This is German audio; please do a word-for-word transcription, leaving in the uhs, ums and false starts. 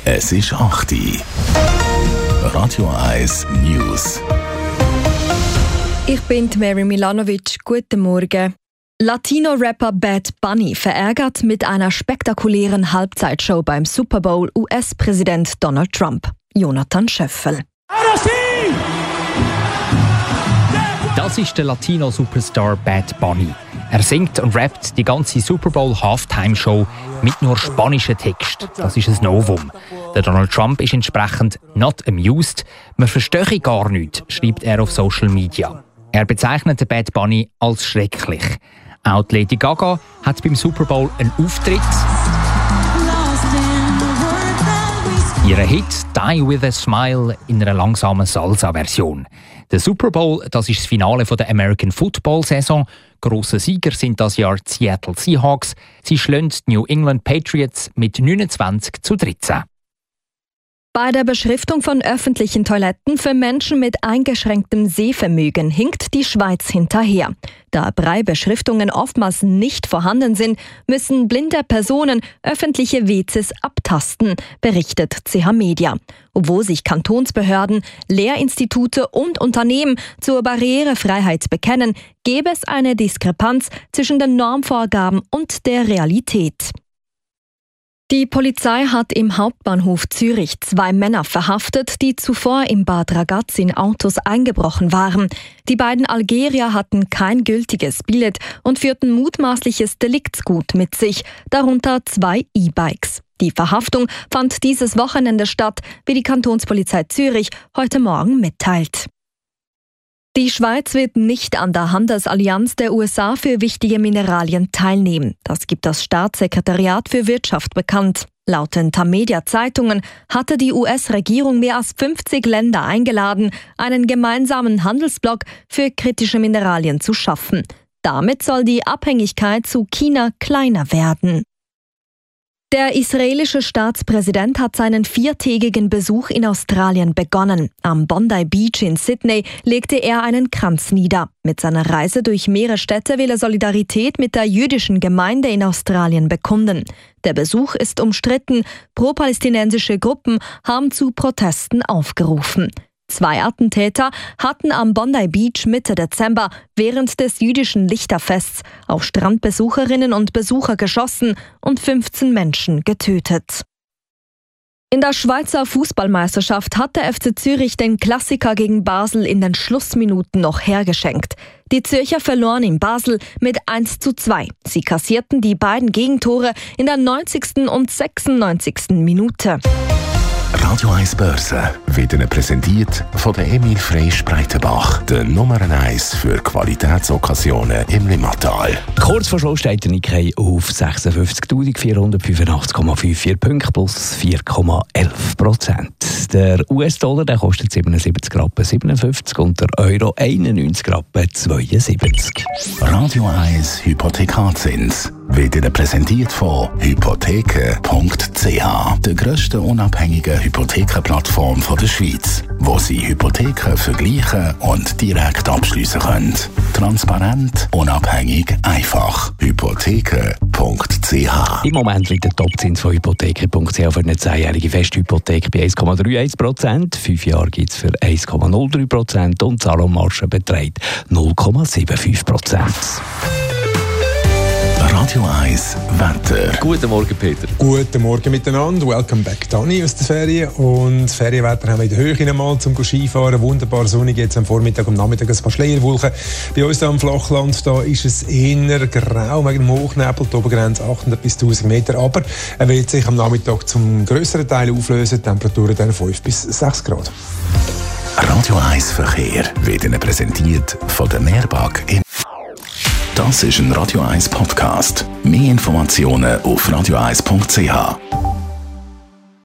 Es ist acht Uhr. Radio eins News. Ich bin Mary Milanovic. Guten Morgen. Latino-Rapper Bad Bunny verärgert mit einer spektakulären Halbzeitshow beim Super Bowl U S-Präsident Donald Trump. Jonathan Schöffel. Das ist der Latino-Superstar Bad Bunny. Er singt und rappt die ganze Super Bowl Halftime-Show mit nur spanischen Text. Das ist ein Novum. Der Donald Trump ist entsprechend not amused. Man verstehe gar nichts, schreibt er auf Social Media. Er bezeichnet den Bad Bunny als schrecklich. Auch Lady Gaga hat beim Super Bowl einen Auftritt. Ihren Hit «Die with a Smile» in einer langsamen Salsa-Version. Der Super Bowl, das ist das Finale der American Football-Saison. Grosse Sieger sind das Jahr die Seattle Seahawks. Sie schlagen die New England Patriots mit neunundzwanzig zu dreizehn. Bei der Beschriftung von öffentlichen Toiletten für Menschen mit eingeschränktem Sehvermögen hinkt die Schweiz hinterher. Da Brei-Beschriftungen oftmals nicht vorhanden sind, müssen blinde Personen öffentliche W Cs abtasten, berichtet C H Media. Obwohl sich Kantonsbehörden, Lehrinstitute und Unternehmen zur Barrierefreiheit bekennen, gäbe es eine Diskrepanz zwischen den Normvorgaben und der Realität. Die Polizei hat im Hauptbahnhof Zürich zwei Männer verhaftet, die zuvor im Bad Ragaz in Autos eingebrochen waren. Die beiden Algerier hatten kein gültiges Billett und führten mutmaßliches Deliktsgut mit sich, darunter zwei E-Bikes. Die Verhaftung fand dieses Wochenende statt, wie die Kantonspolizei Zürich heute Morgen mitteilt. Die Schweiz wird nicht an der Handelsallianz der U S A für wichtige Mineralien teilnehmen. Das gibt das Staatssekretariat für Wirtschaft bekannt. Laut den Tamedia-Zeitungen hatte die U S-Regierung mehr als fünfzig Länder eingeladen, einen gemeinsamen Handelsblock für kritische Mineralien zu schaffen. Damit soll die Abhängigkeit zu China kleiner werden. Der israelische Staatspräsident hat seinen viertägigen Besuch in Australien begonnen. Am Bondi Beach in Sydney legte er einen Kranz nieder. Mit seiner Reise durch mehrere Städte will er Solidarität mit der jüdischen Gemeinde in Australien bekunden. Der Besuch ist umstritten. Pro-palästinensische Gruppen haben zu Protesten aufgerufen. Zwei Attentäter hatten am Bondi Beach Mitte Dezember während des jüdischen Lichterfests auf Strandbesucherinnen und Besucher geschossen und fünfzehn Menschen getötet. In der Schweizer Fußballmeisterschaft hat der F C Zürich den Klassiker gegen Basel in den Schlussminuten noch hergeschenkt. Die Zürcher verloren in Basel mit eins zu zwei. Sie kassierten die beiden Gegentore in der neunzigsten und sechsundneunzigsten Minute. Radio eins Börse wird Ihnen präsentiert von der Emil Freysch Breitenbach, der Nummer eins für Qualitätsokkasionen im Limmatal. Kurz vor Schluss steht der Nikkei auf sechsundfünfzigtausendvierhundertfünfundachtzig Komma vierundfünfzig Punkte plus vier Komma elf Prozent. Der U S-Dollar der kostet siebenundsiebzig Rappen siebenundfünfzig und der Euro einundneunzig Rappen zweiundsiebzig. Radio eins Hypothekarzins wird Ihnen präsentiert von hypotheken punkt c h, der grössten unabhängigen Hypothekenplattform der Schweiz, wo Sie Hypotheken vergleichen und direkt abschliessen können. Transparent, unabhängig, einfach. hypotheken punkt c h. Im Moment liegt der Topzins von hypotheken punkt c h für eine zehnjährige Festhypothek bei eins Komma einunddreißig Prozent. Fünf Jahre gibt es für eins Komma null drei Prozent und die Zahlungsmarge beträgt null Komma fünfundsiebzig Prozent. Radio eins Wetter. Guten Morgen, Peter. Guten Morgen miteinander. Welcome back, Dani, aus der Ferien. Und das Ferienwetter haben wir in der Höhe einmal zum Skifahren. Wunderbar sonnig, jetzt am Vormittag, am Nachmittag ein paar Schleierwolken. Bei uns hier am Flachland, da ist es eher grau wegen dem Hochnebel, die Obergrenze achthundert bis tausend Meter. Aber er wird sich am Nachmittag zum grösseren Teil auflösen. Temperaturen dann fünf bis sechs Grad. Radio eins Verkehr wird Ihnen präsentiert von der Meerbag in. Das ist ein Radio eins Podcast. Mehr Informationen auf radio eins punkt c h.